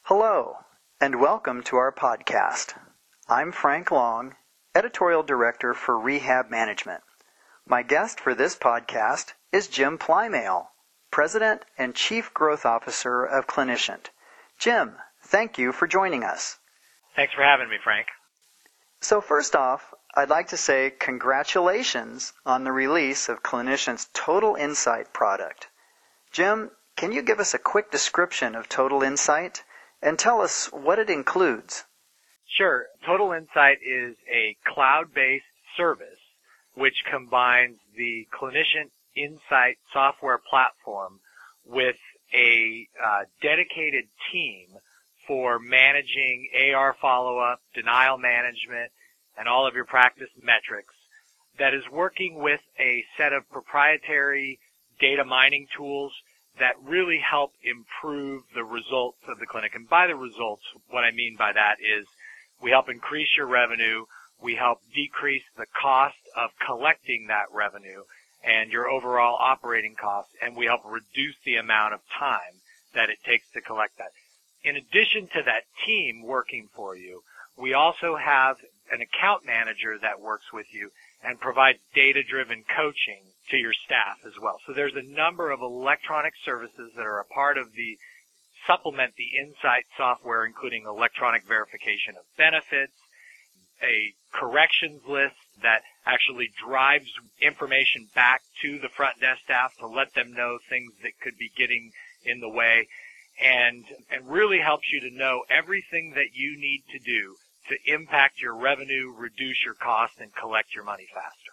Hello, and welcome to our podcast. I'm Frank Long, Editorial Director for Rehab Management. My guest for this podcast is Jim Plymale, President and Chief Growth Officer of Clinicient. Jim, thank you for joining us. Thanks for having me, Frank. So first off, I'd like to say congratulations on the release of Clinient's Total Insight product. Jim, can you give us a quick description of Total Insight and tell us what it includes? Sure. Total Insight is a cloud-based service which combines the Clinicient Insight software platform with a dedicated team for managing AR follow-up, denial management, and all of your practice metrics that is working with a set of proprietary data mining tools that really help improve the results of the clinic. And by the results, what I mean by that is we help increase your revenue, we help decrease the cost of collecting that revenue and your overall operating costs, and we help reduce the amount of time that it takes to collect that. In addition to that team working for you, we also have an account manager that works with you and provides data-driven coaching to your staff as well. So there's a number of electronic services that are a part of the supplement the Insight software, including electronic verification of benefits, a corrections list that actually drives information back to the front desk staff to let them know things that could be getting in the way, and really helps you to know everything that you need to do to impact your revenue, reduce your costs, and collect your money faster.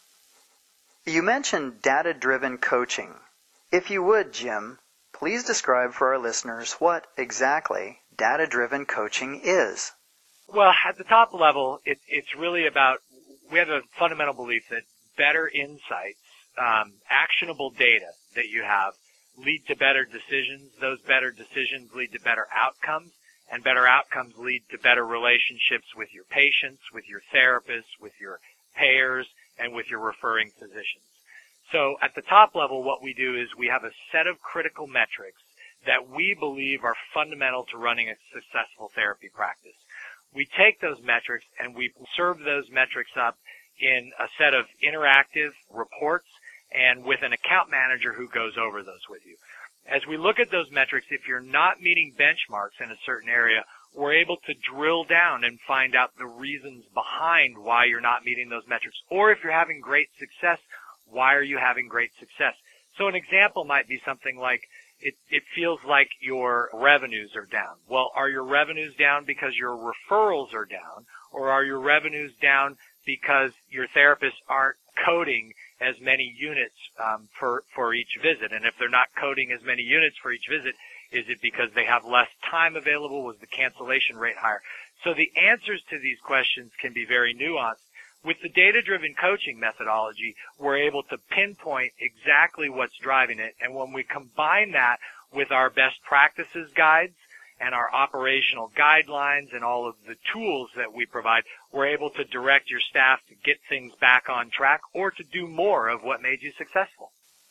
You mentioned data-driven coaching. If you would, Jim, please describe for our listeners what exactly data-driven coaching is. Well, at the top level, it's really about, we have a fundamental belief that better insights, actionable data that you have, lead to better decisions. Those better decisions lead to better outcomes, and better outcomes lead to better relationships with your patients, with your therapists, with your payers, and with your referring physicians. So at the top level, what we do is we have a set of critical metrics that we believe are fundamental to running a successful therapy practice. We take those metrics and we serve those metrics up in a set of interactive reports and with an account manager who goes over those with you. As we look at those metrics, if you're not meeting benchmarks in a certain area, we're able to drill down and find out the reasons behind why you're not meeting those metrics. Or if you're having great success, why are you having great success? So an example might be something like, it feels like your revenues are down. Well, are your revenues down because your referrals are down? Or are your revenues down because your therapists aren't coding as many units for each visit? And if they're not coding as many units for each visit, is it because they have less time available? Was the cancellation rate higher? So the answers to these questions can be very nuanced. With the data-driven coaching methodology, we're able to pinpoint exactly what's driving it. And when we combine that with our best practices guides and our operational guidelines and all of the tools that we provide, we're able to direct your staff to get things back on track or to do more of what made you successful.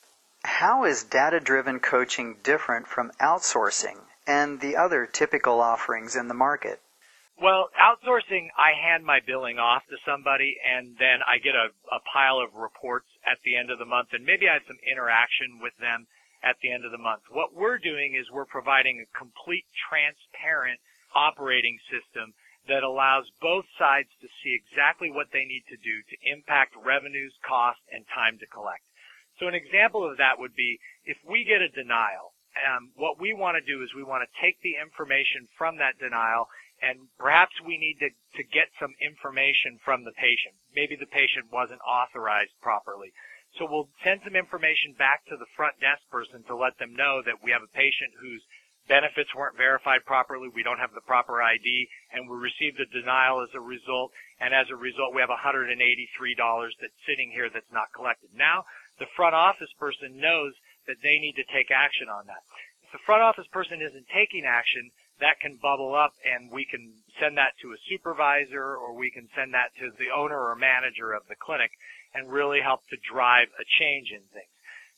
How is data-driven coaching different from outsourcing and the other typical offerings in the market? Well, outsourcing, I hand my billing off to somebody, and then I get a pile of reports at the end of the month, and maybe I have some interaction with them at the end of the month. What we're doing is we're providing a complete, transparent operating system that allows both sides to see exactly what they need to do to impact revenues, cost, and time to collect. So an example of that would be if we get a denial, what we want to do is we want to take the information from that denial, and perhaps we need to get some information from the patient. Maybe the patient wasn't authorized properly. So we'll send some information back to the front desk person to let them know that we have a patient whose benefits weren't verified properly, we don't have the proper ID, and we received a denial as a result, and as a result we have $183 that's sitting here that's not collected. Now the front office person knows that they need to take action on that. If the front office person isn't taking action, that can bubble up and we can send that to a supervisor or we can send that to the owner or manager of the clinic and really help to drive a change in things.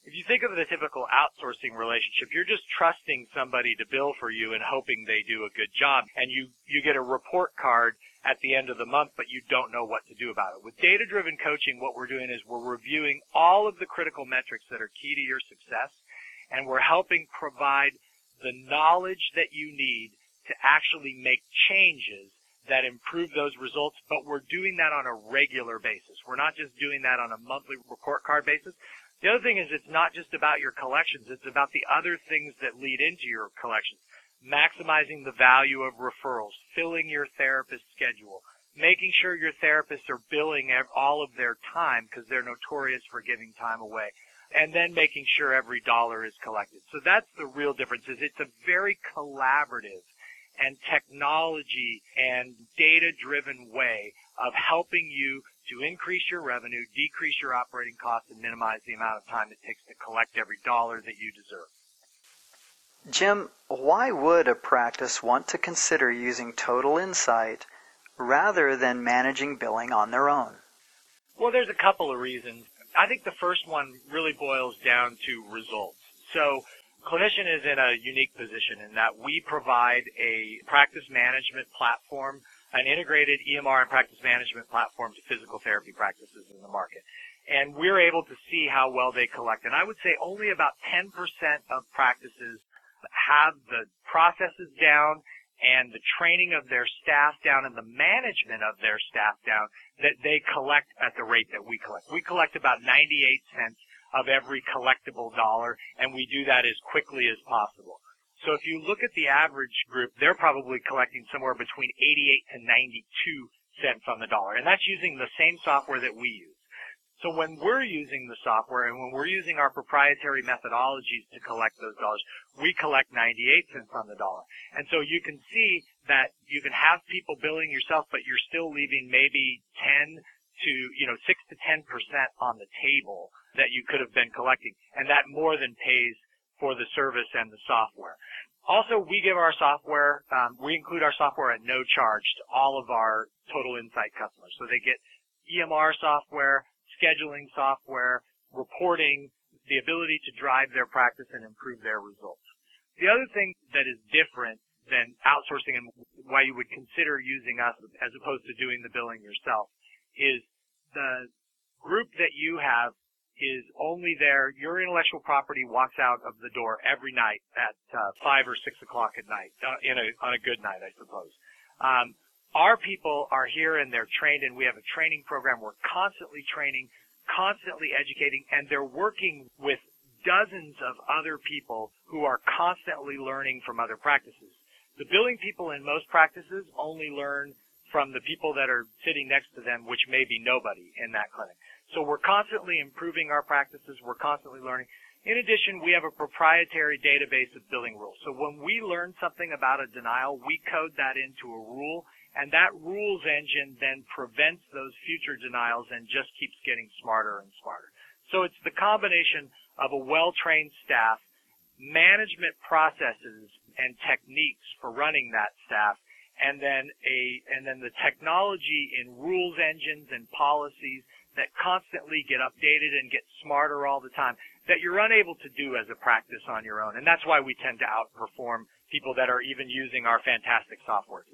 If you think of the typical outsourcing relationship, you're just trusting somebody to bill for you and hoping they do a good job, and you get a report card at the end of the month, but you don't know what to do about it. With data-driven coaching, what we're doing is we're reviewing all of the critical metrics that are key to your success, and we're helping provide the knowledge that you need to actually make changes that improve those results, but we're doing that on a regular basis. We're not just doing that on a monthly report card basis. The other thing is it's not just about your collections. It's about the other things that lead into your collections. Maximizing the value of referrals, filling your therapist schedule, making sure your therapists are billing all of their time because they're notorious for giving time away, and then making sure every dollar is collected. So that's the real difference. Is it's a very collaborative and technology and data-driven way of helping you to increase your revenue, decrease your operating costs, and minimize the amount of time it takes to collect every dollar that you deserve. Jim, why would a practice want to consider using Total Insight rather than managing billing on their own? Well, there's a couple of reasons. I think the first one really boils down to results. So Clinician is in a unique position in that we provide a practice management platform, an integrated EMR and practice management platform to physical therapy practices in the market. And we're able to see how well they collect. And I would say only about 10% of practices have the processes down and the training of their staff down and the management of their staff down that they collect at the rate that we collect. We collect about 98 cents of every collectible dollar, and we do that as quickly as possible. So if you look at the average group, they're probably collecting somewhere between 88 to 92 cents on the dollar, and that's using the same software that we use. So when we're using the software and when we're using our proprietary methodologies to collect those dollars, we collect 98 cents on the dollar. And so you can see that you can have people billing yourself, but you're still leaving maybe 6 to 10% on the table that you could have been collecting, and that more than pays for the service and the software. Also, we give our software, we include our software at no charge to all of our Total Insight customers. So they get EMR software, scheduling software, reporting, the ability to drive their practice and improve their results. The other thing that is different than outsourcing and why you would consider using us as opposed to doing the billing yourself is the group that you have is only there. Your intellectual property walks out of the door every night at 5 or 6 o'clock at night, on a good night, I suppose. Our people are here and they're trained, and we have a training program. We're constantly training, constantly educating, and they're working with dozens of other people who are constantly learning from other practices. The billing people in most practices only learn from the people that are sitting next to them, which may be nobody in that clinic. So we're constantly improving our practices. We're constantly learning. In addition, we have a proprietary database of billing rules. So when we learn something about a denial, we code that into a rule, and that rules engine then prevents those future denials and just keeps getting smarter and smarter. So it's the combination of a well-trained staff, management processes and techniques for running that staff, and then the technology in rules engines and policies that constantly get updated and get smarter all the time that you're unable to do as a practice on your own. And that's why we tend to outperform people that are even using our fantastic software.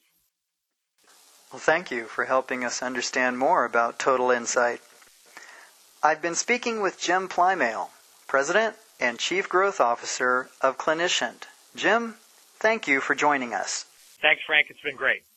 Well, thank you for helping us understand more about Total Insight. I've been speaking with Jim Plymale, President and Chief Growth Officer of Clinician. Jim, thank you for joining us. Thanks, Frank. It's been great.